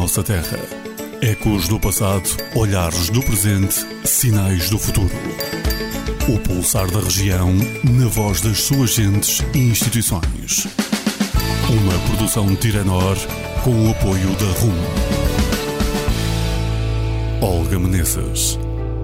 nossa terra. Ecos do passado, olhares do presente, sinais do futuro. O pulsar da região, na voz das suas gentes e instituições. Uma produção Tiranor com o apoio da RUM. Olga Meneses.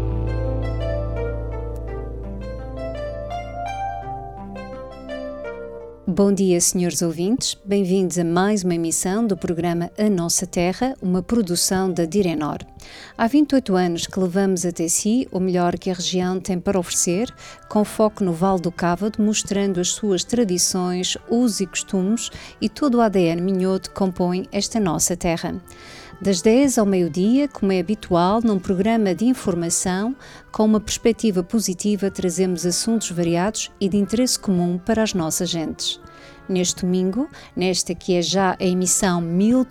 Bom dia, senhores ouvintes. Bem-vindos a mais uma emissão do programa A Nossa Terra, uma produção da Tiranor. Há 28 anos que levamos até si o melhor que a região tem para oferecer, com foco no Vale do Cávado, mostrando as suas tradições, usos e costumes e todo o ADN minhoto que compõe esta nossa terra. Das 10 ao meio-dia, como é habitual, num programa de informação, com uma perspectiva positiva, trazemos assuntos variados e de interesse comum para as nossas gentes. Neste domingo, nesta que é já a emissão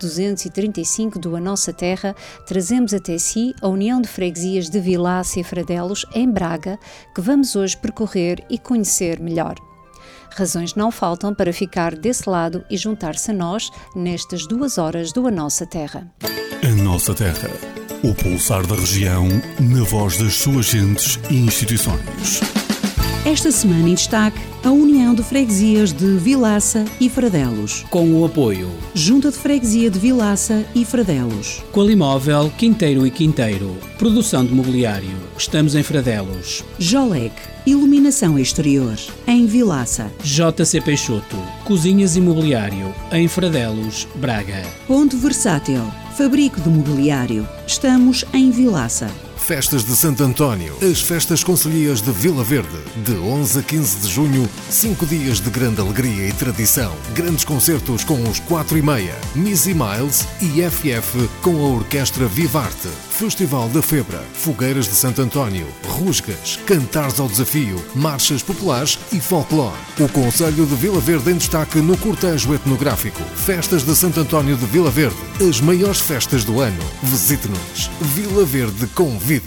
1235 do A Nossa Terra, trazemos até si a União de Freguesias de Vilaça e Fradelos, em Braga, que vamos hoje percorrer e conhecer melhor. Razões não faltam para ficar desse lado e juntar-se a nós nestas 2 horas do A Nossa Terra. A Nossa Terra, o pulsar da região, na voz das suas gentes e instituições. Esta semana em destaque, a União de Freguesias de Vilaça e Fradelos. Com o apoio Junta de Freguesia de Vilaça e Fradelos. Qualimóvel Quinteiro e Quinteiro. Produção de mobiliário. Estamos em Fradelos. Jolec, iluminação exterior, em Vilaça. JC Peixoto, cozinhas e mobiliário, em Fradelos, Braga. Ponto Versátil, fabrico de mobiliário. Estamos em Vilaça. Festas de Santo António, as festas concelhias de Vila Verde, de 11 a 15 de junho, 5 dias de grande alegria e tradição. Grandes concertos com os 4:30, Missy Miles e FF com a Orquestra Vivarte. Festival da Febra, fogueiras de Santo António, rusgas, cantares ao desafio, marchas populares e folclore. O Concelho de Vila Verde em destaque no cortejo etnográfico. Festas de Santo António de Vila Verde, as maiores festas do ano. Visite-nos. Vila Verde convida.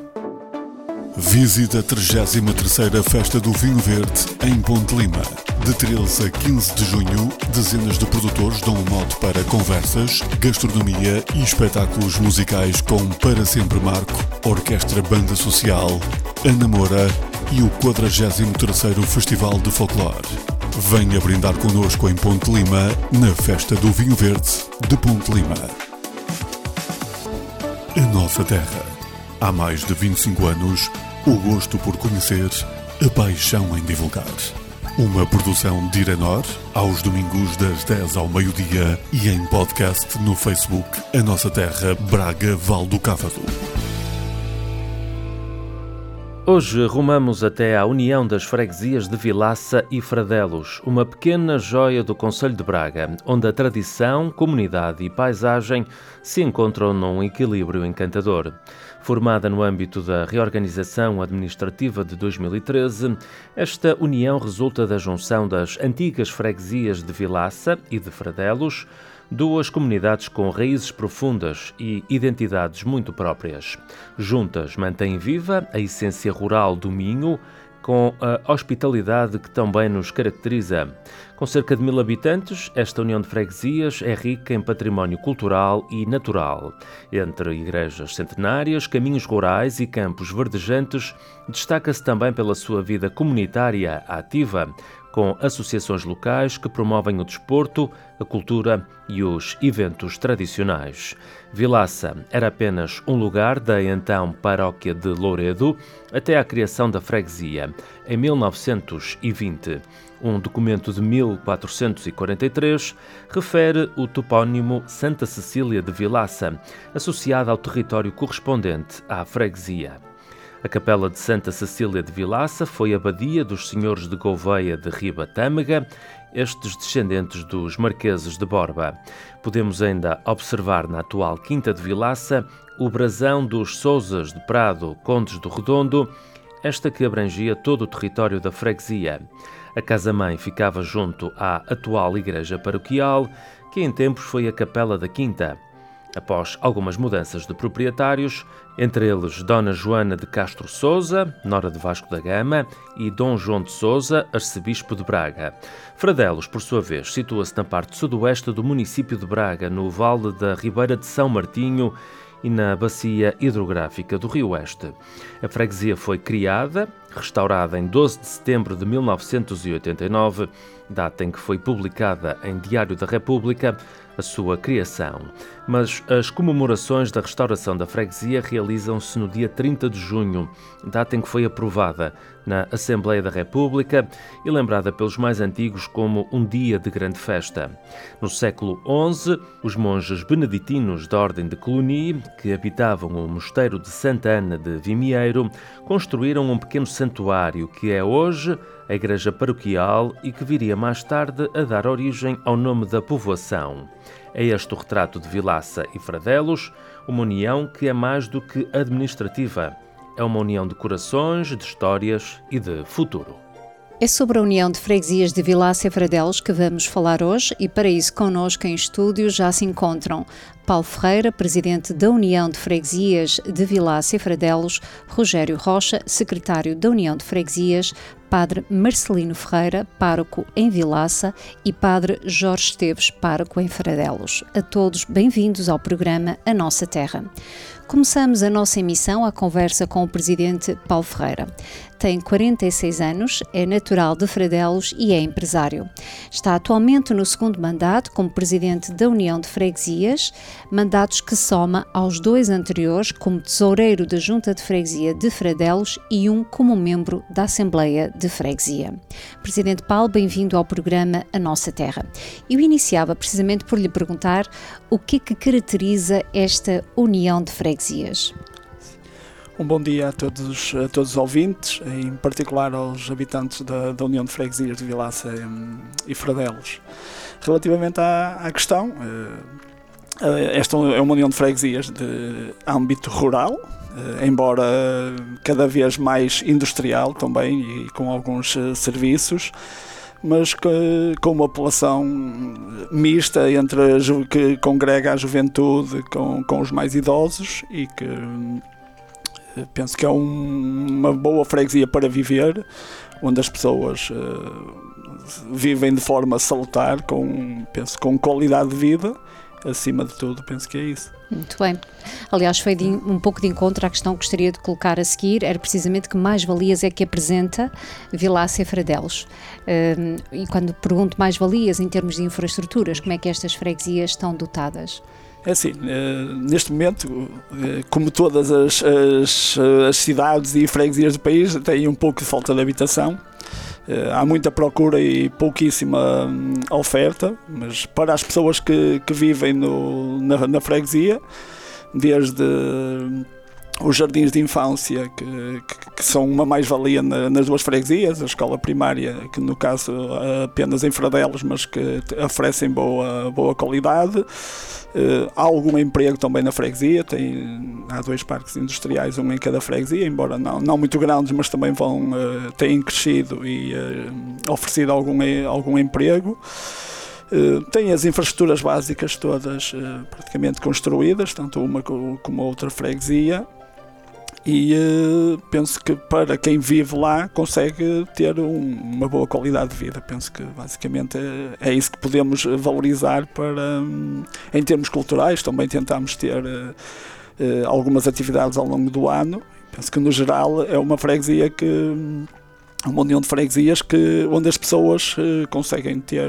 Visita a 33ª Festa do Vinho Verde em Ponte Lima. De 13 a 15 de junho, dezenas de produtores dão um mote para conversas, gastronomia e espetáculos musicais com Para Sempre Marco, Orquestra Banda Social, Ana Moura e o 43º Festival de Folclore. Venha brindar connosco em Ponte Lima, na Festa do Vinho Verde de Ponte Lima. A nossa terra. Há mais de 25 anos, o gosto por conhecer, a paixão em divulgar. Uma produção de Tiranor, aos domingos das 10 ao meio-dia e em podcast no Facebook A Nossa Terra, Braga, Vale do Cávado. Hoje rumamos até à União das Freguesias de Vilaça e Fradelos, uma pequena joia do concelho de Braga, onde a tradição, comunidade e paisagem se encontram num equilíbrio encantador. Formada no âmbito da reorganização administrativa de 2013, esta união resulta da junção das antigas freguesias de Vilaça e de Fradelos, duas comunidades com raízes profundas e identidades muito próprias. Juntas mantêm viva a essência rural do Minho, com a hospitalidade que tão bem nos caracteriza. Com cerca de 1000 habitantes, esta união de freguesias é rica em património cultural e natural. Entre igrejas centenárias, caminhos rurais e campos verdejantes, destaca-se também pela sua vida comunitária ativa, com associações locais que promovem o desporto, a cultura e os eventos tradicionais. Vilaça era apenas um lugar da então paróquia de Louredo até à criação da freguesia, em 1920. Um documento de 1443 refere o topónimo Santa Cecília de Vilaça, associado ao território correspondente à freguesia. A capela de Santa Cecília de Vilaça foi abadia dos senhores de Gouveia de Ribatâmega, estes descendentes dos marqueses de Borba. Podemos ainda observar na atual Quinta de Vilaça o brasão dos Sousas de Prado, condes do Redondo, esta que abrangia todo o território da freguesia. A casa-mãe ficava junto à atual igreja paroquial, que em tempos foi a capela da Quinta. Após algumas mudanças de proprietários, entre eles Dona Joana de Castro Sousa, nora de Vasco da Gama, e Dom João de Sousa, arcebispo de Braga. Fradelos, por sua vez, situa-se na parte sudoeste do município de Braga, no vale da Ribeira de São Martinho e na bacia hidrográfica do Rio Oeste. A freguesia foi criada, restaurada em 12 de setembro de 1989, data em que foi publicada em Diário da República a sua criação. Mas as comemorações da restauração da freguesia realizam-se no dia 30 de junho, data em que foi aprovada na Assembleia da República e lembrada pelos mais antigos como um dia de grande festa. No século XI, os monges beneditinos da Ordem de Cluny, que habitavam o mosteiro de Santa Ana de Vimieiro, construíram um pequeno santuário que é hoje a igreja paroquial e que viria mais tarde a dar origem ao nome da povoação. É este o retrato de Vilaça e Fradelos, uma união que é mais do que administrativa. É uma união de corações, de histórias e de futuro. É sobre a União de Freguesias de Vilaça e Fradelos que vamos falar hoje e para isso connosco em estúdio já se encontram Paulo Ferreira, presidente da União de Freguesias de Vilaça e Fradelos, Rogério Rocha, secretário da União de Freguesias, Padre Marcelino Ferreira, pároco em Vilaça e Padre Jorge Esteves, pároco em Fradelos. A todos bem-vindos ao programa A Nossa Terra. Começamos a nossa emissão à conversa com o presidente Paulo Ferreira. Tem 46 anos, é natural de Fradelos e é empresário. Está atualmente no segundo mandato como presidente da União de Freguesias, mandatos que soma aos 2 anteriores como tesoureiro da Junta de Freguesia de Fradelos e um como membro da Assembleia de Freguesia. Presidente Paulo, bem-vindo ao programa A Nossa Terra. Eu iniciava precisamente por lhe perguntar o que caracteriza esta União de Freguesias. Um bom dia a todos os ouvintes, em particular aos habitantes da União de Freguesias de Vilaça e Fradelos. Relativamente à questão, esta é uma União de Freguesias de âmbito rural, embora cada vez mais industrial também e com alguns serviços, mas com uma população mista que congrega a juventude com os mais idosos e que penso que é uma boa freguesia para viver, onde as pessoas vivem de forma salutar, com qualidade de vida. Acima de tudo, penso que é isso. Muito bem. Aliás, foi um pouco de encontro à questão que gostaria de colocar a seguir, era precisamente que mais-valias é que apresenta Vilaça e Fradelos. E quando pergunto mais-valias em termos de infraestruturas, como é que estas freguesias estão dotadas? É assim, neste momento, como todas as cidades e freguesias do país, têm um pouco de falta de habitação. Há muita procura e pouquíssima oferta, mas para as pessoas que vivem na freguesia, desde os jardins de infância, que são uma mais-valia nas 2 freguesias, a escola primária, que no caso apenas em Fradelos, mas que oferecem boa qualidade. Há algum emprego também na freguesia, há 2 parques industriais, um em cada freguesia, embora não muito grandes, mas também têm crescido e oferecido algum emprego. Tem as infraestruturas básicas todas praticamente construídas, tanto uma como a outra freguesia, e penso que para quem vive lá consegue ter uma boa qualidade de vida. Penso que basicamente é isso que podemos valorizar em termos culturais. Também tentamos ter algumas atividades ao longo do ano. Penso que no geral é uma freguesia uma união de freguesias onde as pessoas conseguem ter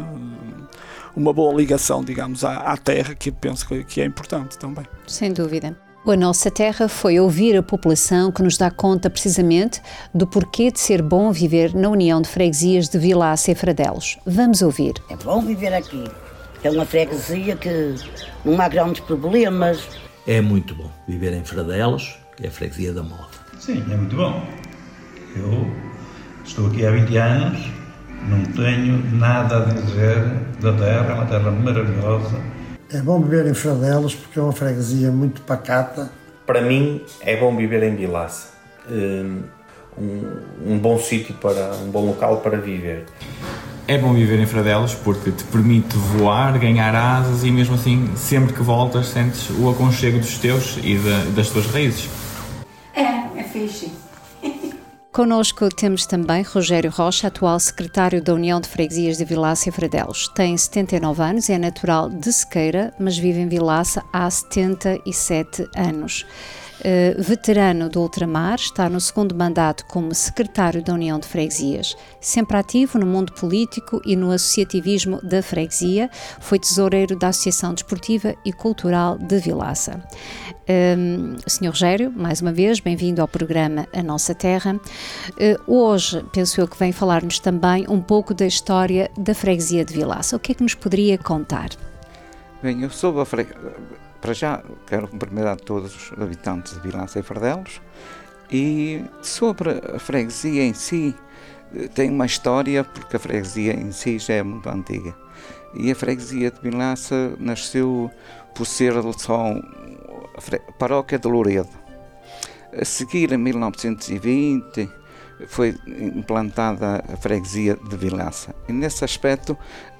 uma boa ligação, digamos, à terra, que penso que é importante também. Sem dúvida. A Nossa Terra foi ouvir a população que nos dá conta precisamente do porquê de ser bom viver na União de Freguesias de Vilaça e Fradelos. Vamos ouvir. É bom viver aqui. É uma freguesia que não há grandes problemas. É muito bom viver em Fradelos, que é a freguesia da moda. Sim, é muito bom. Eu estou aqui há 20 anos, não tenho nada a dizer da terra, é uma terra maravilhosa. É bom viver em Fradelos porque é uma freguesia muito pacata. Para mim é bom viver em Vilaça. Um bom sítio um bom local para viver. É bom viver em Fradelos porque te permite voar, ganhar asas e mesmo assim, sempre que voltas, sentes o aconchego dos teus e das tuas raízes. É fixe. Connosco temos também Rogério Rocha, atual secretário da União de Freguesias de Vilaça e Fradelos. Tem 79 anos, é natural de Sequeira, mas vive em Vilaça há 77 anos. Veterano do ultramar, está no segundo mandato como secretário da União de Freguesias. Sempre ativo no mundo político e no associativismo da freguesia, foi tesoureiro da Associação Desportiva e Cultural de Vilaça. Sr. Rogério, mais uma vez, bem-vindo ao programa A Nossa Terra. Hoje, penso eu que vem falar-nos também um pouco da história da freguesia de Vilaça. O que é que nos poderia contar? Bem, eu sou a Para já, quero cumprimentar todos os habitantes de Vilaça e Fradelos, e sobre a freguesia em si, tem uma história, porque a freguesia em si já é muito antiga. E a freguesia de Vilaça nasceu por ser só a paróquia de Loredo. A seguir, em 1920, foi implantada a freguesia de Vilaça. E nesse aspecto,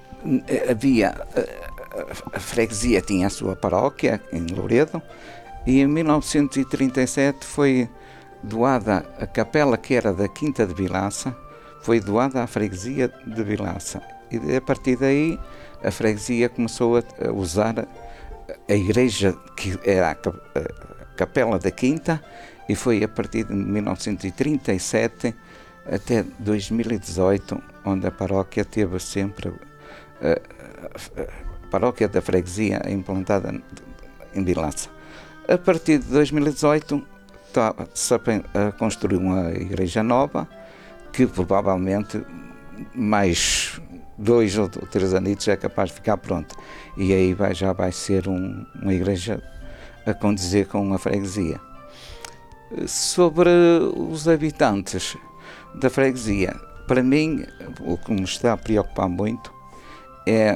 a freguesia tinha a sua paróquia em Loredo e em 1937 foi doada a capela que era da Quinta de Vilaça, foi doada à freguesia de Vilaça. E a partir daí a freguesia começou a usar a igreja que era a capela da Quinta, e foi a partir de 1937 até 2018 onde a paróquia teve sempre a paróquia da freguesia implantada em Vilaça. A partir de 2018 está-se a construir uma igreja nova, que provavelmente mais 2 ou 3 anos é capaz de ficar pronta. E aí já vai ser uma igreja a condizer com a freguesia. Sobre os habitantes da freguesia, para mim, o que me está a preocupar muito é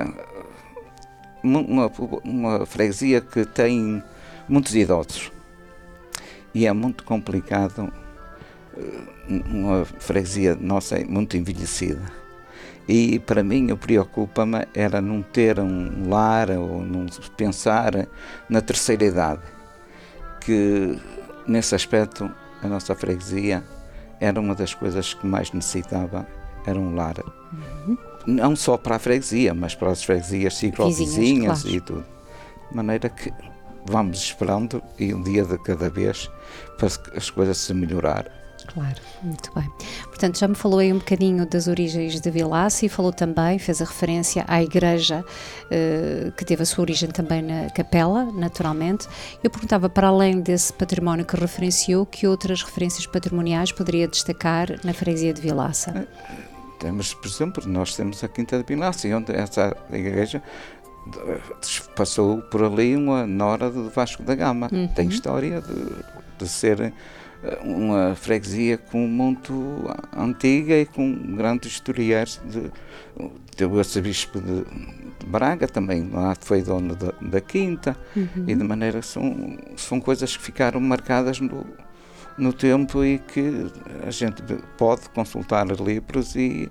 uma freguesia que tem muitos idosos. E é muito complicado, uma freguesia nossa é muito envelhecida. E para mim o preocupa-me era não ter um lar ou não pensar na terceira idade, que nesse aspecto a nossa freguesia era uma das coisas que mais necessitava, era um lar. Não só para a freguesia, mas para as freguesias ciclovizinhas, claro. E tudo. De maneira que vamos esperando e um dia de cada vez para as coisas se melhorar. Claro, muito bem. Portanto, já me falou aí um bocadinho das origens de Vilaça e falou também, fez a referência à igreja que teve a sua origem também na capela, naturalmente. Eu perguntava, para além desse património que referenciou, que outras referências patrimoniais poderia destacar na freguesia de Vilaça? Temos, por exemplo, nós temos a Quinta de Vilaça, onde essa igreja passou por ali uma nora de Vasco da Gama. Tem história de ser uma freguesia muito antiga e com grandes historiais. O arcebispo de Braga também lá foi dono da Quinta, e de maneira que são coisas que ficaram marcadas no tempo e que a gente pode consultar livros e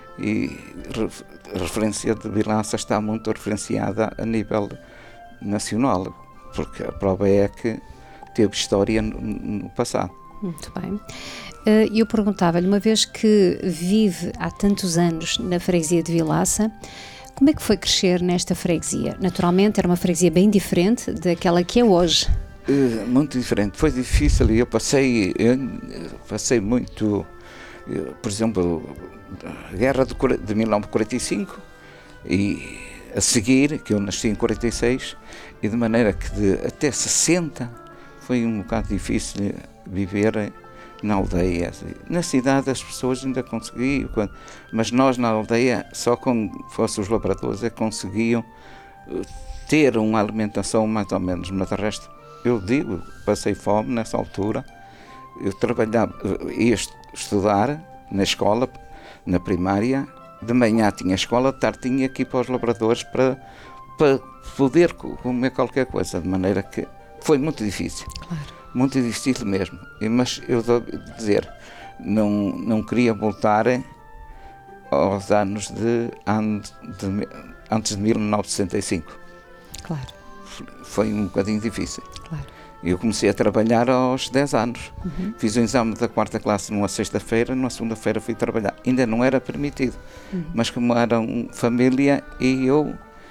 a referência de Vilaça está muito referenciada a nível nacional, porque a prova é que teve história no passado. Muito bem. Eu perguntava-lhe, uma vez que vive há tantos anos na freguesia de Vilaça, como é que foi crescer nesta freguesia? Naturalmente era uma freguesia bem diferente daquela que é hoje. Muito diferente, foi difícil. Eu passei muito, por exemplo, a guerra de 1945 e a seguir, que eu nasci em 46, e de maneira que até 60 foi um bocado difícil viver na aldeia. Na cidade as pessoas ainda conseguiam, mas nós na aldeia, só com fossem os lavradores, conseguiam ter uma alimentação mais ou menos, mas de resto, eu digo, passei fome nessa altura. Eu trabalhava, ia estudar na escola, na primária, de manhã tinha escola, de tarde tinha que ir para os labradores para poder comer qualquer coisa, de maneira que foi muito difícil. Claro. Muito difícil mesmo. Mas eu devo dizer, não queria voltar aos anos antes de 1965. Claro. Foi um bocadinho difícil. Claro. Eu comecei a trabalhar aos 10 anos. Fiz o exame da 4ª classe numa sexta-feira, numa segunda-feira fui trabalhar. Ainda não era permitido, mas como eram família e eu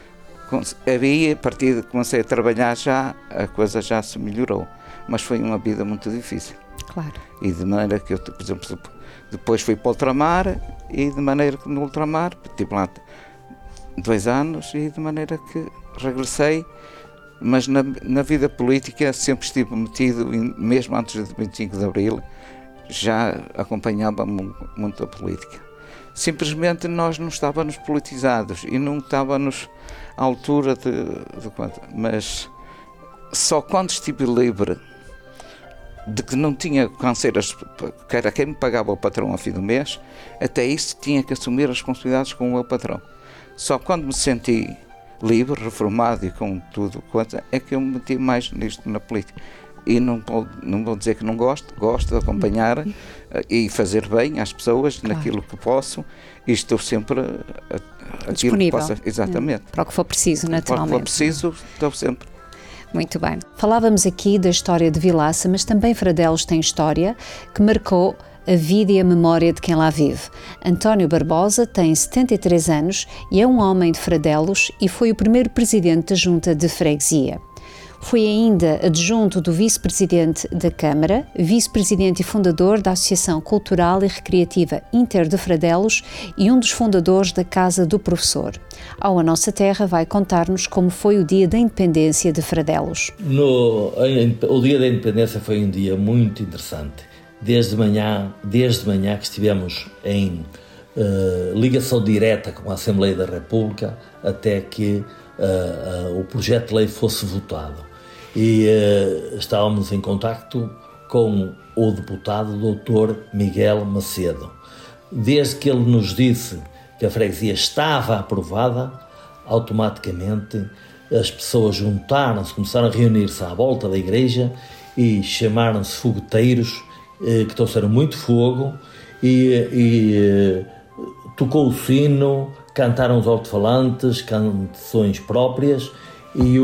a partir de que comecei a trabalhar a coisa já se melhorou. Mas foi uma vida muito difícil. Claro. E de maneira que eu, por exemplo, depois fui para o ultramar e de maneira que no ultramar, estive lá 2 anos e de maneira que regressei. Mas na vida política sempre estive metido, mesmo antes de 25 de Abril, já acompanhava muito a política. Simplesmente nós não estávamos politizados e não estávamos à altura de quanto. Mas só quando estive livre de que não tinha canseiras, que era quem me pagava o patrão ao fim do mês, até isso tinha que assumir as responsabilidades com o meu patrão. Só quando me senti livre, reformado e com tudo, é que eu me meti mais nisto na política. E não vou dizer que não gosto de acompanhar e fazer bem às pessoas naquilo que posso, e estou sempre disponível. Que possa, exatamente. Para o que for preciso, naturalmente. Para o que for preciso, estou sempre. Muito bem. Falávamos aqui da história de Vilaça, mas também Fradelos tem história que marcou a vida e a memória de quem lá vive. António Barbosa tem 73 anos e é um homem de Fradelos e foi o primeiro presidente da Junta de Freguesia. Foi ainda adjunto do vice-presidente da Câmara, vice-presidente e fundador da Associação Cultural e Recreativa Inter de Fradelos e um dos fundadores da Casa do Professor. Ao A Nossa Terra vai contar-nos como foi o dia da independência de Fradelos. O dia da independência foi um dia muito interessante. Desde manhã que estivemos em ligação direta com a Assembleia da República até que o projeto de lei fosse votado. E estávamos em contacto com o deputado Dr. Miguel Macedo. Desde que ele nos disse que a freguesia estava aprovada, automaticamente as pessoas juntaram-se, começaram a reunir-se à volta da igreja e chamaram-se fogueteiros, que trouxeram muito fogo e tocou o sino, cantaram os alto-falantes, canções próprias e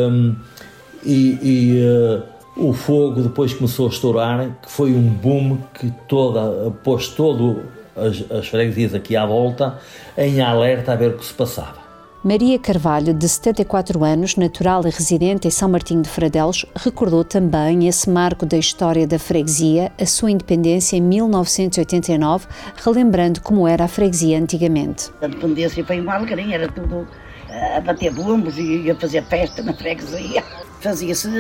o fogo depois começou a estourar, que foi um boom que pôs todo as freguesias aqui à volta em alerta a ver o que se passava. Maria Carvalho, de 74 anos, natural e residente em São Martinho de Fradelos, recordou também esse marco da história da freguesia, a sua independência em 1989, relembrando como era a freguesia antigamente. A independência foi uma alegria, era tudo a bater bombos e a fazer festa na freguesia. Fazia-se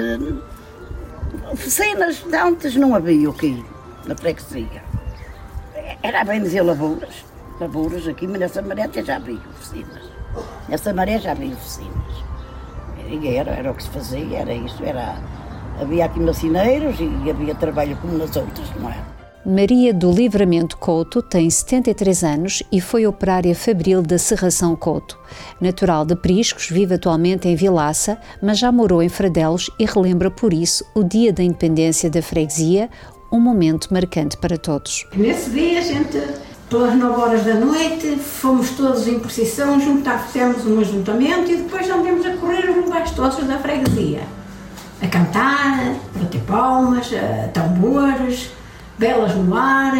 oficinas, antes não havia o quê na freguesia. Era bem dizer lavouras aqui, mas nessa maré até já havia oficinas. Nessa maré já havia oficinas. E era o que se fazia, era isso. Havia aqui macineiros e havia trabalho como nas outras, não é? Maria do Livramento Couto tem 73 anos e foi operária fabril da Serração Couto. Natural de Priscos, vive atualmente em Vilaça, mas já morou em Fradelos e relembra por isso o dia da independência da freguesia, um momento marcante para todos. Nesse dia, a gente, pelas 9 horas da noite, fomos todos em procissão, fizemos um ajuntamento e depois andamos a correr os lugares todos da freguesia. A cantar, a bater palmas, a tambores, velas no ar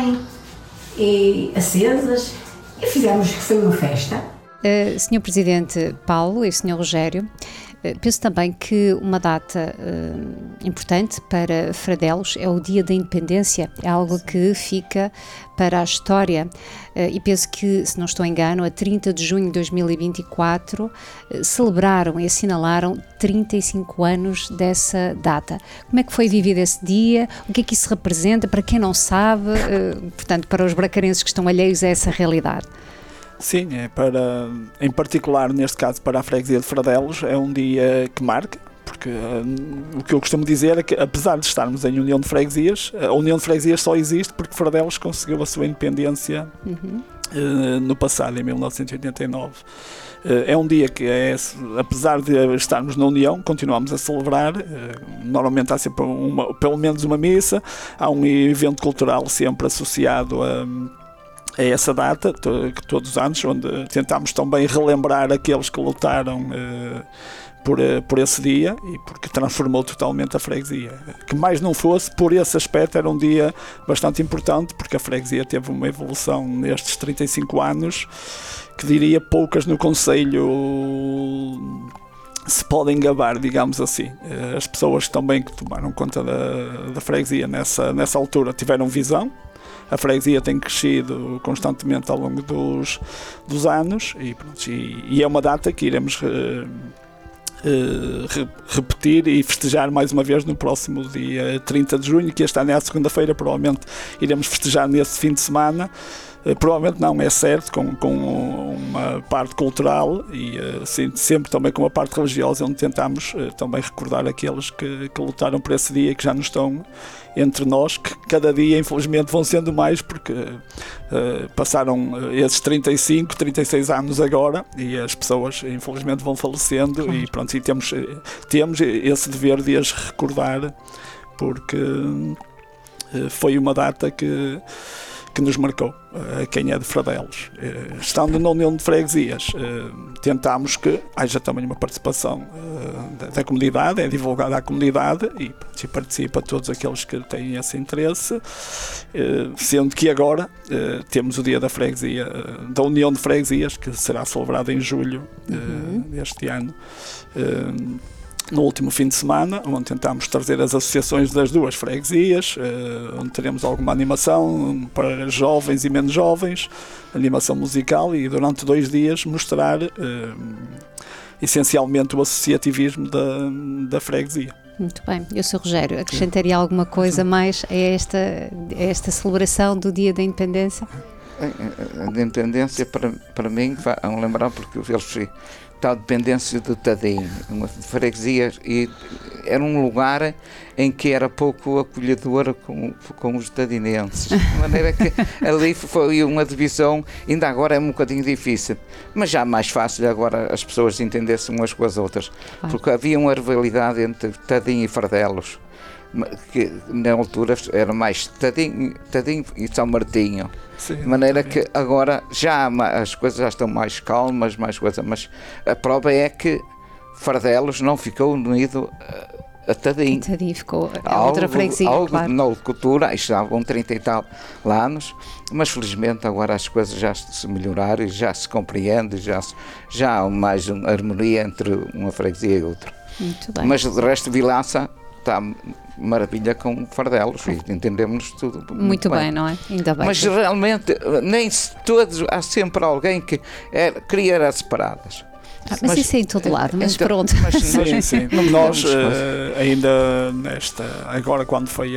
e acesas, e fizemos que foi uma festa. Sr. Presidente Paulo e Sr. Rogério, penso também que uma data importante para Fradelos é o Dia da Independência, é algo que fica para a história e penso que, se não estou em engano, a 30 de junho de 2024 celebraram e assinalaram 35 anos dessa data. Como é que foi vivido esse dia? O que é que isso representa? Para quem não sabe, portanto, para os bracarenses que estão alheios a essa realidade. Sim, em particular, neste caso, para a freguesia de Fradelos, é um dia que marca, porque o que eu costumo dizer é que, apesar de estarmos em União de Freguesias, a União de Freguesias só existe porque Fradelos conseguiu a sua independência no passado, em 1989. É um dia que, apesar de estarmos na União, continuamos a celebrar. Normalmente há sempre pelo menos uma missa, há um evento cultural sempre associado a é essa data, que todos os anos, onde tentamos também relembrar aqueles que lutaram por esse dia e porque transformou totalmente a freguesia. Que mais não fosse, por esse aspecto, era um dia bastante importante, porque a freguesia teve uma evolução nestes 35 anos que diria poucas no concelho se podem gabar, digamos assim. As pessoas também que tomaram conta da freguesia nessa altura tiveram visão. A freguesia tem crescido constantemente ao longo dos anos e é uma data que iremos repetir e festejar mais uma vez no próximo dia 30 de junho, que este ano é a segunda-feira, provavelmente iremos festejar nesse fim de semana. Provavelmente não, é certo, com uma parte cultural e sempre também com uma parte religiosa, onde tentamos também recordar aqueles que lutaram por esse dia e que já não estão entre nós, que cada dia infelizmente vão sendo mais, porque passaram esses 35, 36 anos agora e as pessoas infelizmente vão falecendo. Claro. E pronto, e temos esse dever de as recordar, porque foi uma data que nos marcou, quem é de Fradelos. Estando na União de Freguesias, tentámos que haja também uma participação da comunidade, é divulgada à comunidade e participa todos aqueles que têm esse interesse, sendo que agora temos o Dia da Freguesia, da União de Freguesias, que será celebrado em julho deste ano, no último fim de semana, onde tentámos trazer as associações das duas freguesias, onde teremos alguma animação para jovens e menos jovens, animação musical, e durante 2 dias mostrar essencialmente o associativismo da freguesia. Muito bem. Eu sou Rogério. Acrescentaria alguma coisa mais a esta celebração do Dia da Independência? A independência, para mim, vão lembrar, porque eles tal dependência do Tadim, uma freguesia, e era um lugar em que era pouco acolhedora com os tadinenses, de maneira que ali foi uma divisão, ainda agora é um bocadinho difícil, mas já mais fácil agora as pessoas entendessem umas com as outras, porque havia uma rivalidade entre Tadim e Fradelos, que na altura era mais Tadim e São Martinho. Sim, de maneira que agora as coisas já estão mais calmas, mas a prova é que Fradelos não ficou unido a Tadim. Tadim ficou a outra freguesia, claro. Na cultura, estavam 30 e tal anos, mas felizmente agora as coisas já se melhoraram, já se compreende, já há mais uma harmonia entre uma freguesia e outra. Muito bem. Mas de resto, Vilaça está maravilha com Fradelos e entendemos tudo muito bem, não é? Ainda bem. Mas realmente nem todos, há sempre alguém que queria separadas. Mas isso é em todo lado, mas então, pronto. Sim. Nós ainda agora quando foi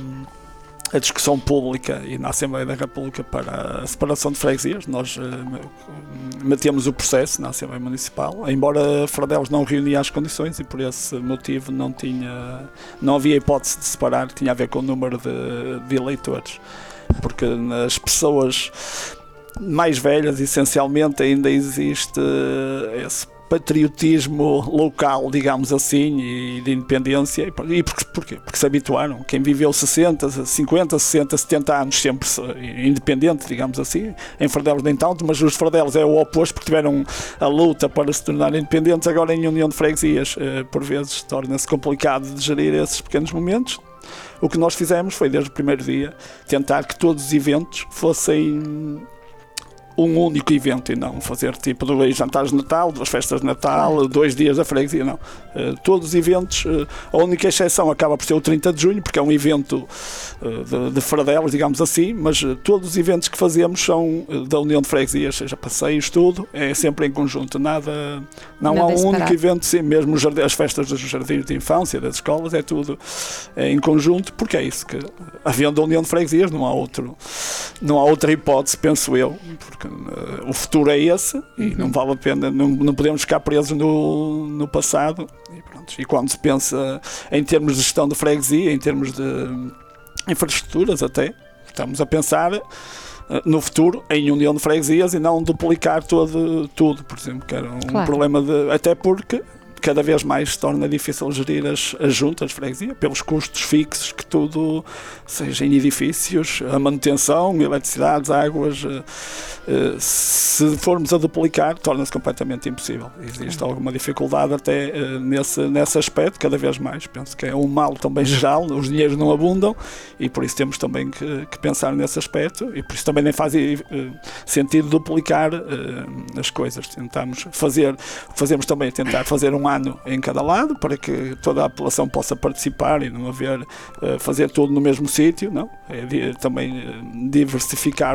a discussão pública e na Assembleia da República para a separação de freguesias, nós metemos o processo na Assembleia Municipal, embora Fradelos não reunia as condições e por esse motivo não havia hipótese de separar, tinha a ver com o número de eleitores, porque nas pessoas mais velhas, essencialmente, ainda existe esse patriotismo local, digamos assim, e de independência. E porquê? Porque se habituaram. Quem viveu 60, 50, 60, 70 anos sempre independente, digamos assim, em Fradelos nem tanto, mas os Fradelos é o oposto, porque tiveram a luta para se tornarem independentes. Agora em União de Freguesias, por vezes, torna-se complicado de gerir esses pequenos momentos. O que nós fizemos foi, desde o primeiro dia, tentar que todos os eventos fossem um único evento e não fazer tipo 2 jantares de Natal, 2 festas de Natal, 2 dias da freguesia, não. Todos os eventos, a única exceção acaba por ser o 30 de junho, porque é um evento de Fradelos, digamos assim, mas todos os eventos que fazemos são da União de Freguesias, seja passeios, tudo, é sempre em conjunto, não há um único evento, sim, mesmo as festas dos jardins de infância, das escolas, é tudo em conjunto, porque é isso que, havendo a União de Freguesias, não há outra hipótese, penso eu, porque o futuro é esse e não vale a pena, não podemos ficar presos no passado e quando se pensa em termos de gestão de freguesia, em termos de infraestruturas até, estamos a pensar no futuro em união de freguesias e não duplicar tudo, por exemplo, que era um problema até porque cada vez mais se torna difícil gerir as juntas de freguesia, pelos custos fixos, que tudo, seja em edifícios, a manutenção, eletricidades, águas, se formos a duplicar, torna-se completamente impossível. Existe alguma dificuldade até nesse aspecto, cada vez mais. Penso que é um mal também geral, os dinheiros não abundam e por isso temos também que pensar nesse aspecto, e por isso também nem faz sentido duplicar as coisas. Fazemos também tentar fazer um ano em cada lado, para que toda a população possa participar e não haver fazer tudo no mesmo sítio, não? Também diversificar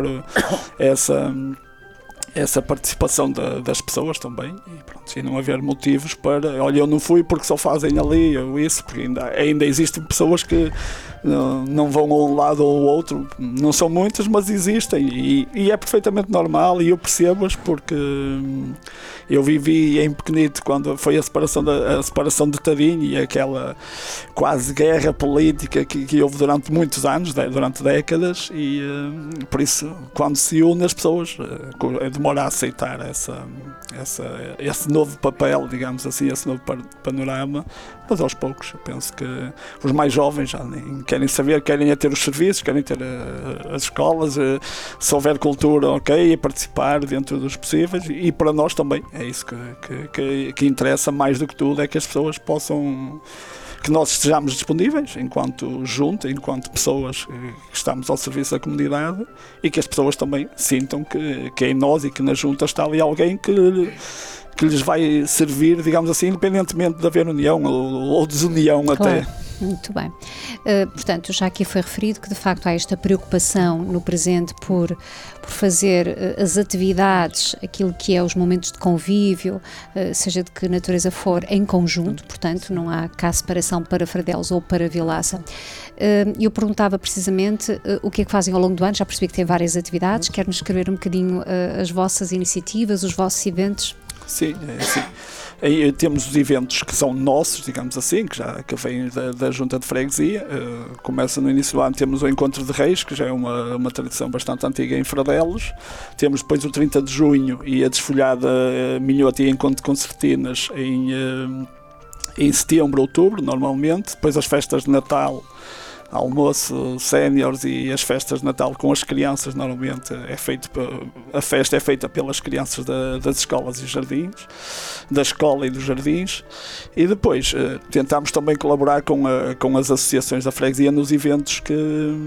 essa participação das pessoas também, e pronto, e não haver motivos para, olha, eu não fui porque só fazem ali ou isso, porque ainda existem pessoas que não vão a um lado ou ao outro, não são muitas, mas existem, e é perfeitamente normal, e eu percebo-as, porque eu vivi em pequenito quando foi a separação de Tadinho, e aquela quase guerra política que houve durante muitos anos, durante décadas, e por isso, quando se une as pessoas, demora a aceitar esse novo papel, digamos assim, esse novo panorama, mas aos poucos, eu penso que os mais jovens já nem querem saber, querem ter os serviços, querem ter as escolas, se houver cultura, ok, participar dentro dos possíveis, e para nós também, é isso que interessa mais do que tudo, é que as pessoas possam, que nós estejamos disponíveis enquanto junta, enquanto pessoas que estamos ao serviço da comunidade, e que as pessoas também sintam que é em nós e que na junta está ali alguém que lhes vai servir, digamos assim, independentemente de haver união ou desunião, claro. Até. Muito bem. Portanto, já aqui foi referido que de facto há esta preocupação no presente por fazer as atividades, aquilo que é os momentos de convívio, seja de que natureza for, em conjunto, portanto não há cá separação para Fradelos ou para Vilaça. Eu perguntava precisamente o que é que fazem ao longo do ano, já percebi que tem várias atividades, quer-nos escrever um bocadinho as vossas iniciativas, os vossos eventos? Sim, sim. Aí temos os eventos que são nossos, digamos assim, que vêm da Junta de Freguesia. Começa no início do ano, temos o Encontro de Reis, que já é uma tradição bastante antiga em Fradelos. Temos depois o 30 de junho e a desfolhada Minhoto e Encontro de Concertinas em setembro, outubro, normalmente. Depois as festas de Natal, almoço, séniores e as festas de Natal com as crianças, normalmente a festa é feita pelas crianças das escolas e jardins, da escola e dos jardins, e depois tentamos também colaborar com as associações da freguesia nos eventos que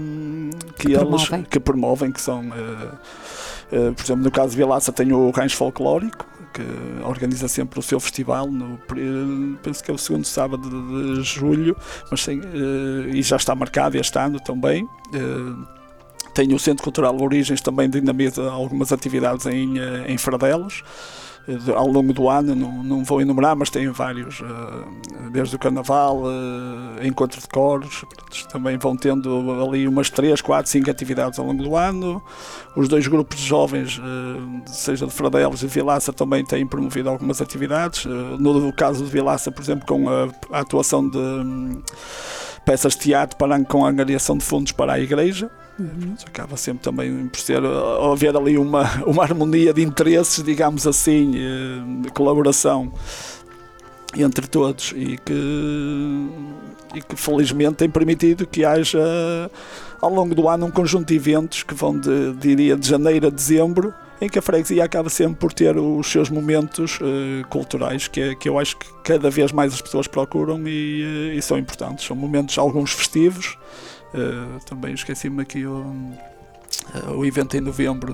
eles promovem, que são, por exemplo, no caso de Vilaça tem o Rancho Folclórico, que organiza sempre o seu festival, penso que é o segundo sábado de julho, mas e já está marcado este ano também. Tem o Centro Cultural Origens, também dinamiza algumas atividades em Fradelos. Ao longo do ano, não vou enumerar, mas tem vários, desde o Carnaval, encontro de coros, também vão tendo ali umas 3, 4, 5 atividades ao longo do ano. Os dois grupos de jovens, seja de Fradelos e de Vilaça, também têm promovido algumas atividades. No caso de Vilaça, por exemplo, com a atuação de peças de teatro com a angariação de fundos para a igreja. Acaba sempre também por haver ali uma harmonia de interesses, digamos assim, de colaboração entre todos, e que felizmente tem permitido que haja ao longo do ano um conjunto de eventos que vão de janeiro a dezembro, em que a freguesia acaba sempre por ter os seus momentos culturais, que eu acho que cada vez mais as pessoas procuram e são importantes. São momentos, alguns festivos. Também esqueci-me aqui o evento em novembro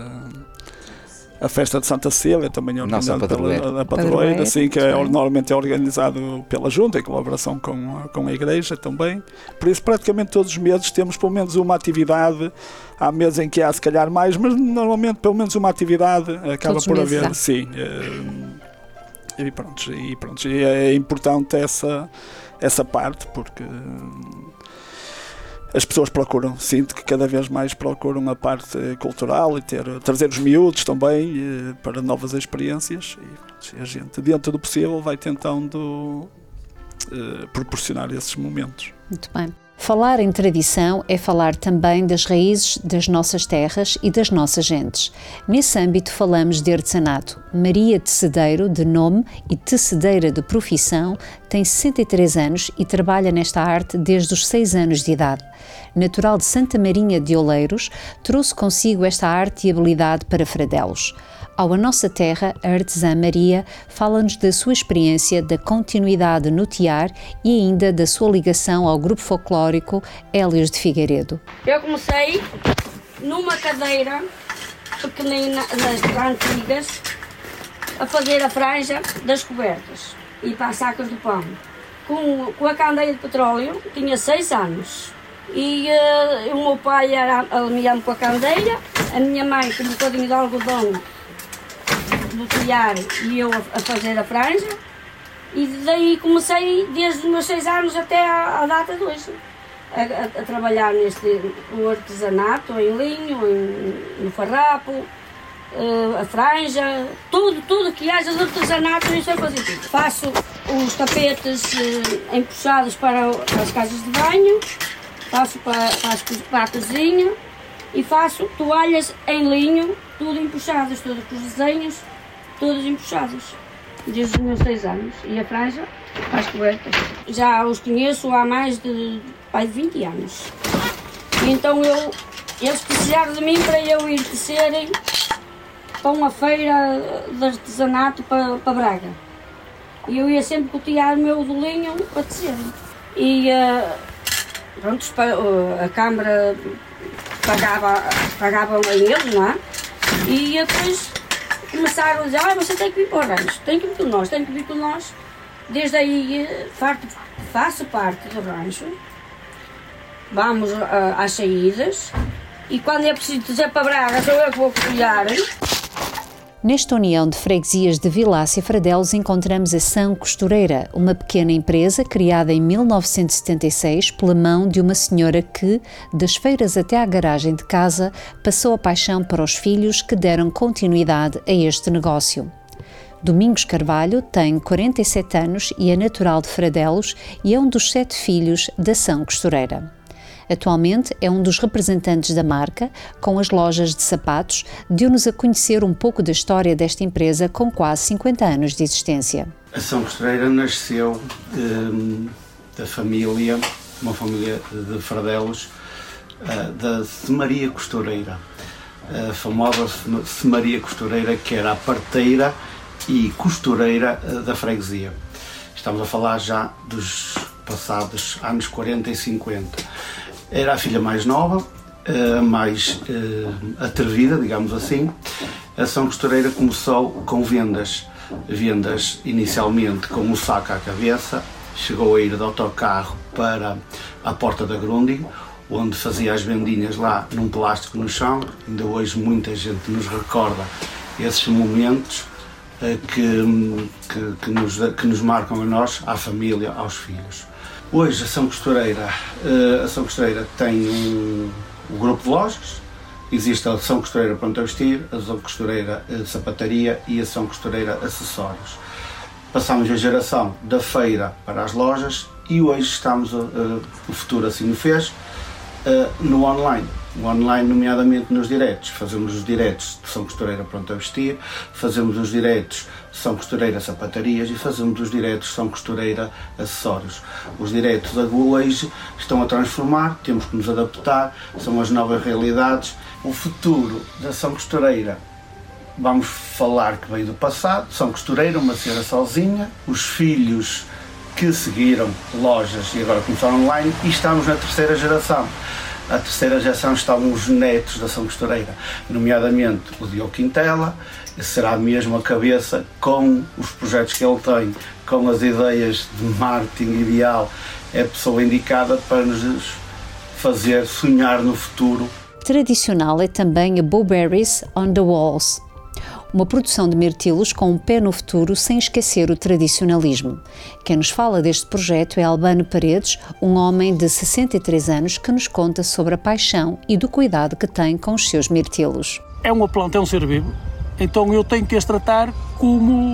a festa de Santa Cecília, também é organizado pela padroeira, assim, que normalmente é organizado pela Junta, em colaboração com a Igreja também. Por isso, praticamente todos os meses temos pelo menos uma atividade. Há meses em que há se calhar mais, mas normalmente pelo menos uma atividade acaba todos por haver. Sim. E pronto, e é importante essa parte, porque as pessoas procuram, sinto que cada vez mais procuram a parte cultural e trazer os miúdos também para novas experiências, e a gente, dentro do possível, vai tentando proporcionar esses momentos. Muito bem. Falar em tradição é falar também das raízes das nossas terras e das nossas gentes. Nesse âmbito falamos de artesanato. Maria Tecedeiro, de nome, e tecedeira de profissão, tem 63 anos e trabalha nesta arte desde os 6 anos de idade. Natural de Santa Marinha de Oleiros, trouxe consigo esta arte e habilidade para Fradelos. Ao A Nossa Terra, a artesã Maria fala-nos da sua experiência, da continuidade no tear e ainda da sua ligação ao grupo folclórico Hélios de Figueiredo. Eu comecei numa cadeira pequenina das antigas a fazer a franja das cobertas e para as sacas do pão. Com a candeia de petróleo, tinha 6 anos. E o meu pai era aluminiano com a candeia, a minha mãe com um bocadinho de algodão do tear e eu a fazer a franja, e daí comecei desde os meus 6 anos até à data de hoje a trabalhar no artesanato, em linho, no farrapo, a franja, tudo que haja de artesanato eu sei fazer tudo. Faço os tapetes empuxados para as casas de banho, faço para a cozinha e faço toalhas em linho, tudo empuxadas, todos os desenhos, todos empuxados, desde os meus 6 anos. E a franja, as cobertas, já os conheço há mais de 20 anos. E então eles precisaram de mim para eu ir tecerem para uma feira de artesanato para Braga. E eu ia sempre cotear o meu do linho para tecerem. E pronto, a Câmara pagava a eles, não é? E depois começaram a dizer, você tem que vir para o rancho, tem que vir com nós. Desde aí faço parte do rancho, vamos às saídas, e quando é preciso dizer para Braga, sou eu que vou copiar. Nesta união de freguesias de Vilaça e Fradelos encontramos a São Costureira, uma pequena empresa criada em 1976 pela mão de uma senhora que, das feiras até à garagem de casa, passou a paixão para os filhos que deram continuidade a este negócio. Domingos Carvalho tem 47 anos e é natural de Fradelos e é um dos 7 filhos da São Costureira. Atualmente é um dos representantes da marca, com as lojas de sapatos, deu-nos a conhecer um pouco da história desta empresa com quase 50 anos de existência. A São Costureira nasceu da família, uma família de Fradelos, da Semaria Costureira, a famosa Semaria Costureira, que era a parteira e costureira da freguesia. Estamos a falar já dos passados anos 40 e 50. Era a filha mais nova, mais atrevida, digamos assim. A São Costureira começou com vendas inicialmente com o saco à cabeça, chegou a ir de autocarro para a Porta da Grundig, onde fazia as vendinhas lá num plástico no chão. Ainda hoje muita gente nos recorda esses momentos que nos marcam a nós, à família, aos filhos. Hoje a São Costureira tem um grupo de lojas. Existe a São Costureira Pronto a Vestir, a São Costureira Sapataria e a São Costureira Acessórios. Passámos a geração da feira para as lojas e hoje estamos, o futuro assim o fez, no online. O online, nomeadamente nos diretos. Fazemos os diretos de São Costureira Pronto a Vestir, fazemos os diretos de São Costureira Sapatarias e fazemos os diretos de São Costureira Acessórios. Os diretos de hoje estão a transformar, temos que nos adaptar, são as novas realidades. O futuro da São Costureira, vamos falar que veio do passado. São Costureira, uma senhora sozinha, os filhos que seguiram lojas e agora começaram online, e estamos na terceira geração. A terceira geração estão os netos da São Costureira, nomeadamente o Diogo Quintela, será mesmo a cabeça com os projetos que ele tem, com as ideias de marketing ideal, é a pessoa indicada para nos fazer sonhar no futuro. Tradicional é também a Bowberries on the Walls, uma produção de mirtilos com um pé no futuro sem esquecer o tradicionalismo. Quem nos fala deste projeto é Albano Paredes, um homem de 63 anos que nos conta sobre a paixão e do cuidado que tem com os seus mirtilos. É uma planta, é um ser vivo, então eu tenho que as tratar como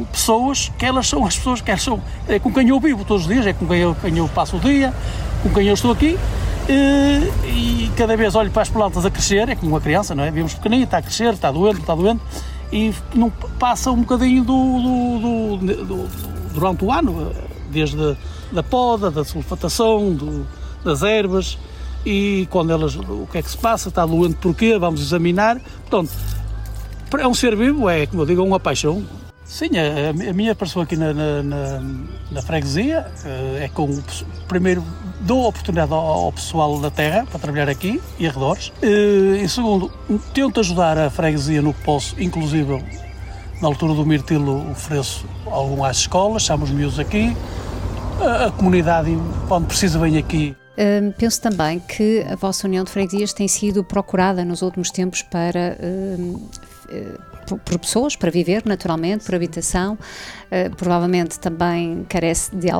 são pessoas que elas são as pessoas que elas são, é com quem eu vivo todos os dias, é com quem eu passo o dia, com quem eu estou aqui, e cada vez olho para as plantas a crescer, é como uma criança, não é? Vemos pequenino, está a crescer, está doente, e não passa um bocadinho durante o ano, desde da poda, da sulfatação, das ervas, e quando elas, o que é que se passa, está doente porquê, vamos examinar. Portanto, é um ser vivo, é, como eu digo, uma paixão. Sim, a minha pessoa aqui na freguesia é primeiro, dou a oportunidade ao pessoal da terra para trabalhar aqui e arredores. Em segundo, tento ajudar a freguesia no que posso, inclusive na altura do Mirtilo ofereço algum às escolas, chamamos miúdos aqui, a comunidade quando precisa vem aqui. Penso também que a vossa União de Freguesias tem sido procurada nos últimos tempos por pessoas, para viver naturalmente, por habitação, provavelmente também carece de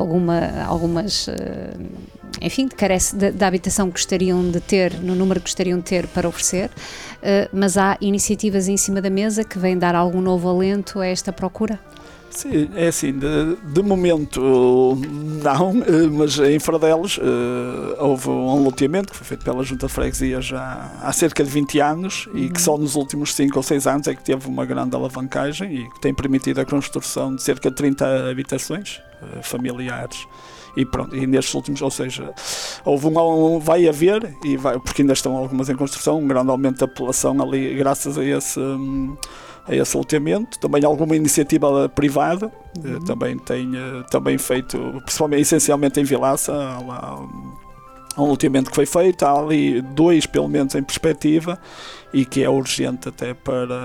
carece da habitação que gostariam de ter, no número que gostariam de ter para oferecer, mas há iniciativas em cima da mesa que vêm dar algum novo alento a esta procura? Sim, é assim, de momento não, mas em Fradelos houve um loteamento que foi feito pela Junta de Freguesia já há cerca de 20 anos e que só nos últimos 5 ou 6 anos é que teve uma grande alavancagem e que tem permitido a construção de cerca de 30 habitações familiares. E pronto, e nestes últimos, ou seja, vai haver, porque ainda estão algumas em construção, um grande aumento da população ali graças a esse loteamento, também alguma iniciativa privada, também feito, principalmente, essencialmente em Vilaça, há um loteamento que foi feito, há ali 2 pelo menos em perspectiva e que é urgente até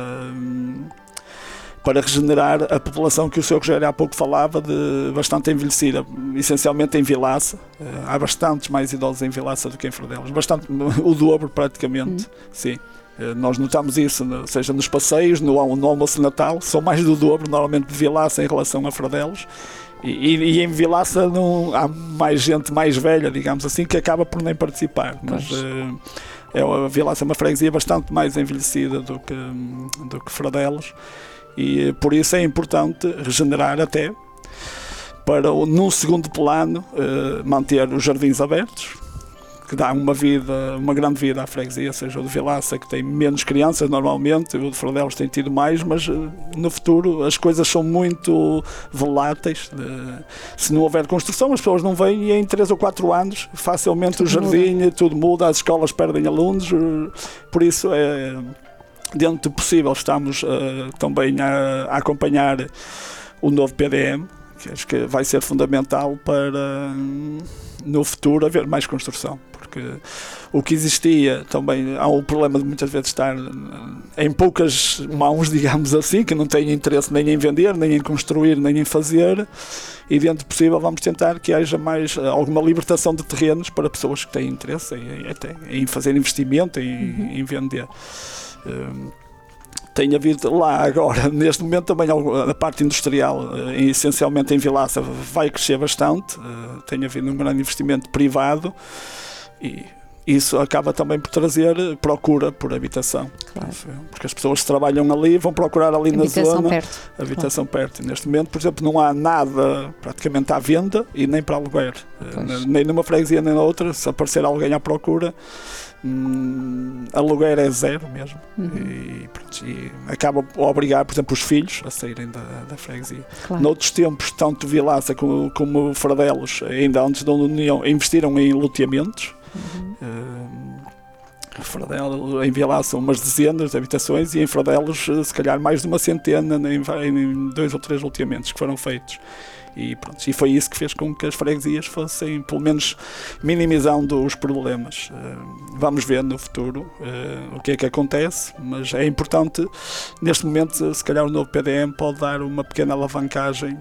para regenerar a população que o Sr. Rogério há pouco falava, de bastante envelhecida, essencialmente em Vilaça. Há bastantes mais idosos em Vilaça do que em Fradelos, o dobro praticamente, sim. Nós notamos isso, seja nos passeios, no almoço de Natal, são mais do dobro normalmente de Vilaça em relação a Fradelos. E em Vilaça há mais gente mais velha, digamos assim, que acaba por nem participar. Mas a Vilaça é uma freguesia bastante mais envelhecida do que Fradelos. E por isso é importante regenerar até para, num segundo plano, manter os jardins abertos, que dá uma grande vida à freguesia, seja o de Vilaça, que tem menos crianças normalmente, o de Fradelos tem tido mais, mas no futuro as coisas são muito voláteis. Se não houver construção, as pessoas não vêm e em 3 ou 4 anos facilmente o jardim, tudo muda, as escolas perdem alunos, por isso dentro do possível estamos também a acompanhar o novo PDM, que acho que vai ser fundamental para no futuro haver mais construção, porque o que existia também há o problema de muitas vezes estar em poucas mãos, digamos assim, que não têm interesse nem em vender, nem em construir, nem em fazer, e dentro do possível vamos tentar que haja mais alguma libertação de terrenos para pessoas que têm interesse em fazer investimento, em vender. Tem havido lá agora, neste momento também a parte industrial, essencialmente em Vilaça, vai crescer bastante, tem havido um grande investimento privado e isso acaba também por trazer procura por habitação. Claro. Porque as pessoas que trabalham ali vão procurar ali habitação na zona perto. Habitação perto. Neste momento, por exemplo, não há nada praticamente à venda e nem para aluguer. Nem numa freguesia nem na outra, se aparecer alguém à procura, aluguer é 0 mesmo. E acaba a obrigar, por exemplo, os filhos a saírem da freguesia. Claro. Noutros tempos, tanto Vilaça como Fradelos, ainda antes da União, investiram em loteamentos. Em Vilaça umas dezenas de habitações e em Fradelos se calhar mais de uma centena em 2 ou 3 loteamentos que foram feitos. E foi isso que fez com que as freguesias fossem, pelo menos, minimizando os problemas. Vamos ver no futuro o que é que acontece, mas é importante, neste momento, se calhar o novo PDM pode dar uma pequena alavancagem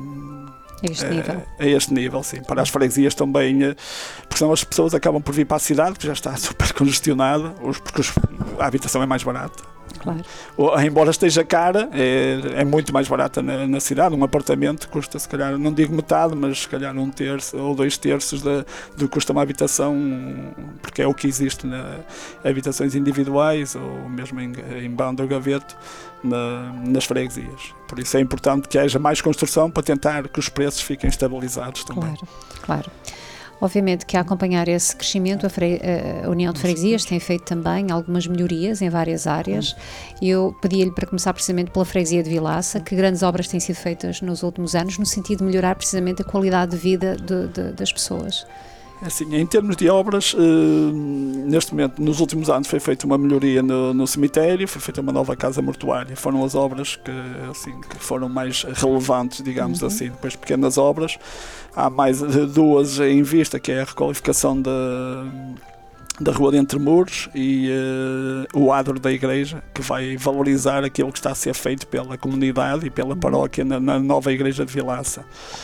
a este nível, sim, para as freguesias também, porque senão as pessoas acabam por vir para a cidade, que já está super congestionada, porque a habitação é mais barata. Claro. Embora esteja cara, é muito mais barata na cidade. Um apartamento custa, se calhar, não digo metade, mas se calhar 1/3 ou 2/3 do que custa uma habitação, porque é o que existe nas habitações individuais ou mesmo em banda ou gaveto nas freguesias. Por isso é importante que haja mais construção para tentar que os preços fiquem estabilizados também. Claro. Obviamente que a acompanhar esse crescimento, a União de Freguesias tem feito também algumas melhorias em várias áreas. Eu pedi-lhe para começar precisamente pela freguesia de Vilaça, que grandes obras têm sido feitas nos últimos anos, no sentido de melhorar precisamente a qualidade de vida das pessoas. Assim, em termos de obras, neste momento, nos últimos anos foi feita uma melhoria no cemitério, foi feita uma nova casa mortuária. Foram as obras que foram mais relevantes, digamos assim. Depois, pequenas obras, há mais duas em vista, que é a requalificação da Rua de Entre Muros e o adro da igreja, que vai valorizar aquilo que está a ser feito pela comunidade e pela paróquia na nova igreja de Vilaça.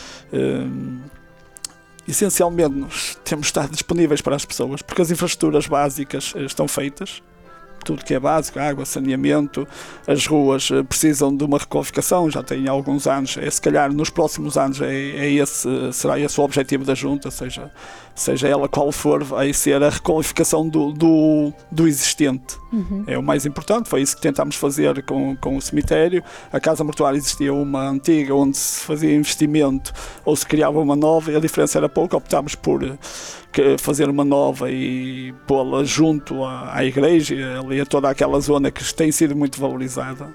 Essencialmente, nós temos de estar disponíveis para as pessoas, porque as infraestruturas básicas estão feitas, tudo que é básico, água, saneamento, as ruas precisam de uma requalificação, já tem alguns anos, se calhar nos próximos anos será esse o objetivo da Junta, seja ela qual for, vai ser a requalificação do existente. É o mais importante, foi isso que tentámos fazer com o cemitério. A casa mortuária existia uma antiga, onde se fazia investimento ou se criava uma nova, e a diferença era pouco, optámos por fazer uma nova e pô-la junto à igreja, ali a toda aquela zona que tem sido muito valorizada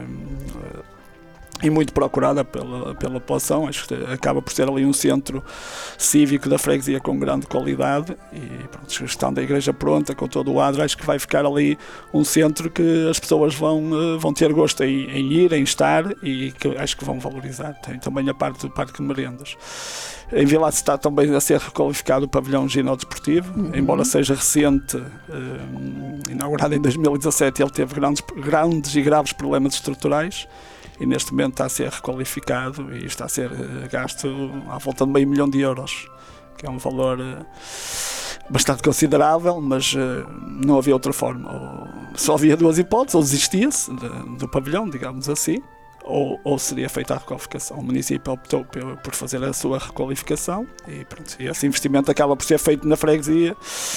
e muito procurada pela população. Acho que acaba por ser ali um centro cívico da freguesia com grande qualidade e pronto, estando a igreja pronta com todo o adro, acho que vai ficar ali um centro que as pessoas vão ter gosto em ir, em estar, e que acho que vão valorizar. Tem também a parte do Parque de Merendas. Em Vilaça está também a ser requalificado o pavilhão ginódesportivo, embora seja recente, inaugurado em 2017, ele teve grandes e graves problemas estruturais e neste momento está a ser requalificado e está a ser gasto à volta de €500 mil, que é um valor bastante considerável, mas não havia outra forma. Só havia duas hipóteses: ou desistia-se do pavilhão, digamos assim, ou seria feita a requalificação. O município optou por fazer a sua requalificação e pronto, esse investimento acaba por ser feito na freguesia,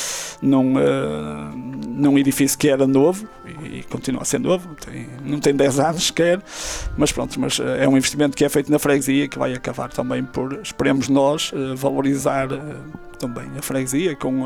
num edifício que era novo e continua a ser novo, não tem 10 anos sequer, mas é um investimento que é feito na freguesia, que vai acabar também por, esperemos nós, valorizar também a freguesia com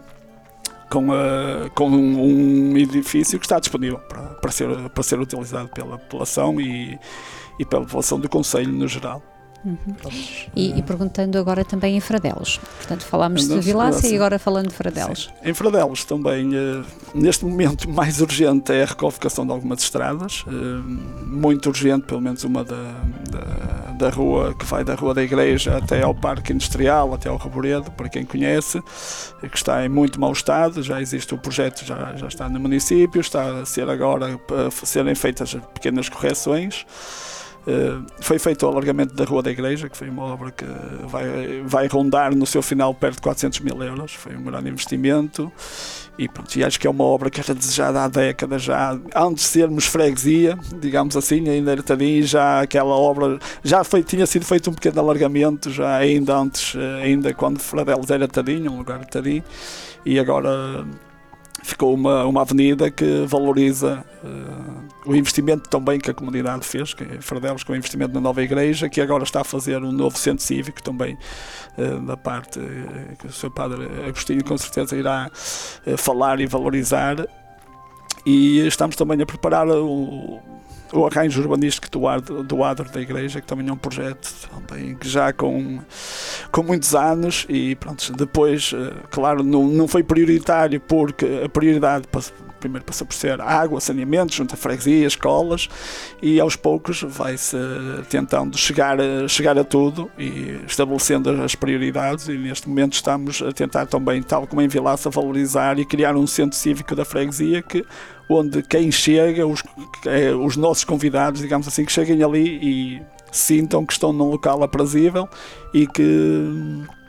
um edifício que está disponível para ser utilizado pela população e pela população do concelho no geral. E perguntando agora também em Fradelos, portanto falámos de Vilaça e agora falando de Fradelos. Sim. Em Fradelos também, neste momento mais urgente é a requalificação de algumas estradas, muito urgente, pelo menos uma da rua, que vai da Rua da Igreja até ao Parque Industrial, até ao Reboredo, para quem conhece, que está em muito mau estado. Já existe o projeto, já está no município, está a ser agora para serem feitas pequenas correções. Foi feito o alargamento da Rua da Igreja, que foi uma obra que vai rondar no seu final perto de €400 mil. Foi um grande investimento e pronto, e acho que é uma obra que era desejada há décadas, já antes de sermos freguesia, digamos assim, ainda era Tadim, já aquela obra tinha sido feito um pequeno alargamento já ainda antes, ainda quando Fradelos era Tadim, um lugar de Tadim, e agora ficou uma avenida que valoriza o investimento também que a comunidade fez, que é Fradelos, com o investimento na nova igreja, que agora está a fazer um novo centro cívico também, da parte que o Sr. Padre Agostinho com certeza irá falar e valorizar, e estamos também a preparar o arranjo urbanístico do adro da igreja, que também é um projeto também que já com muitos anos, e pronto, depois, claro, não foi prioritário, porque a prioridade primeiro passou por ser água, saneamento, junto a freguesias, escolas, e aos poucos vai-se tentando chegar a tudo e estabelecendo as prioridades, e neste momento estamos a tentar também, tal como em Vilaça, valorizar e criar um centro cívico da freguesia onde quem chega, os nossos convidados, digamos assim, que cheguem ali e sintam que estão num local aprazível e que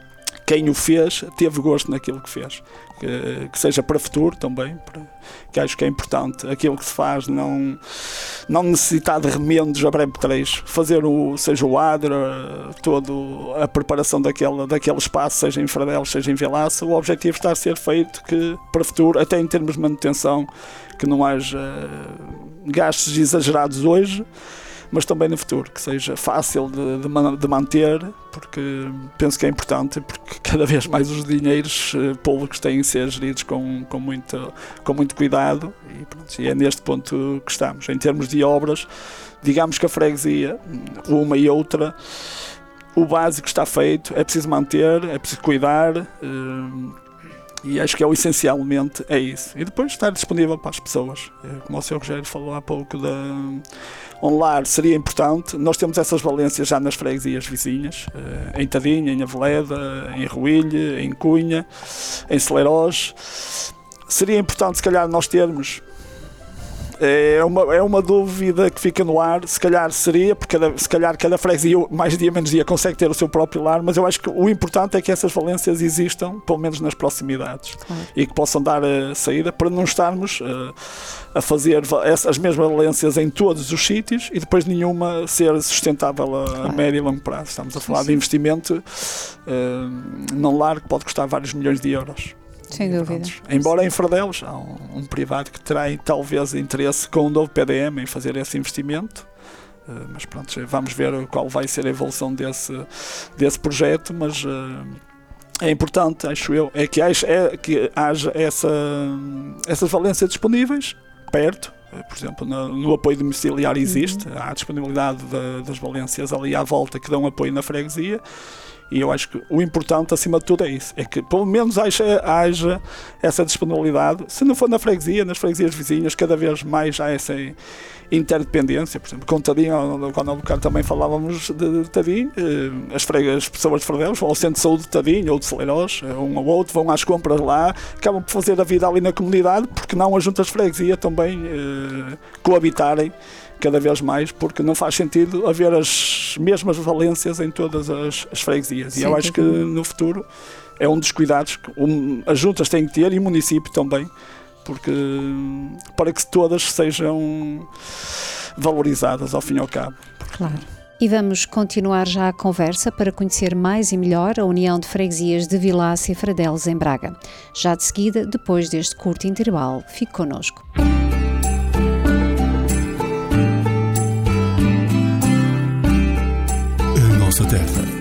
quem o fez teve gosto naquilo que fez. Que seja para futuro também, que acho que é importante aquilo que se faz, não necessitar de remendos a breve trecho, fazer seja o adro, toda a preparação daquele espaço, seja em Fradelos, seja em Vilaça. O objetivo está a ser feito que para futuro, até em termos de manutenção, que não haja gastos exagerados hoje, mas também no futuro, que seja fácil de manter, porque penso que é importante, porque cada vez mais os dinheiros públicos têm de ser geridos com muito cuidado, e é neste ponto que estamos. Em termos de obras, digamos que a freguesia, uma e outra, o básico está feito, é preciso manter, é preciso cuidar, e acho que essencialmente é isso. E depois estar disponível para as pessoas. Como o Sr. Rogério falou há pouco, um lar seria importante. Nós temos essas valências já nas freguesias vizinhas, em Tadinha, em Aveleda, em Ruilhe, em Cunha, em Celeiros. Seria importante, se calhar, nós termos. É uma dúvida que fica no ar, se calhar seria, porque se calhar cada freguesia, mais dia menos dia, consegue ter o seu próprio lar, mas eu acho que o importante é que essas valências existam, pelo menos nas proximidades, claro, e que possam dar a saída, para não estarmos a fazer as mesmas valências em todos os sítios e depois nenhuma ser sustentável a médio e longo prazo. Estamos a falar de investimento num lar que pode custar vários milhões de euros. Sem dúvida. Embora em Fradelos há um privado que terá talvez interesse com o novo PDM em fazer esse investimento, mas pronto, vamos ver qual vai ser a evolução desse projeto, mas é importante, acho eu, que haja essas valências disponíveis perto. Por exemplo, no apoio domiciliar existe, há a disponibilidade das valências ali à volta que dão apoio na freguesia. E eu acho que o importante, acima de tudo, é isso. É que, pelo menos, haja essa disponibilidade. Se não for na freguesia, nas freguesias vizinhas, cada vez mais há essa interdependência. Por exemplo, com Tadinho, quando há bocado também falávamos de Tadinho, as pessoas de Fradelos vão ao centro de saúde de Tadinho ou de Celeiros, um ou outro, vão às compras lá, acabam por fazer a vida ali na comunidade, porque não as juntas de freguesia também coabitarem cada vez mais, porque não faz sentido haver as mesmas valências em todas as freguesias. Sim, e eu acho que no futuro é um dos cuidados que as juntas têm que ter, e o município também, porque para que todas sejam valorizadas ao fim e ao cabo. Claro. E vamos continuar já a conversa para conhecer mais e melhor a União de Freguesias de Vilaça e Fradelos em Braga. Já de seguida, depois deste curto intervalo. Fique connosco. Nossa terra,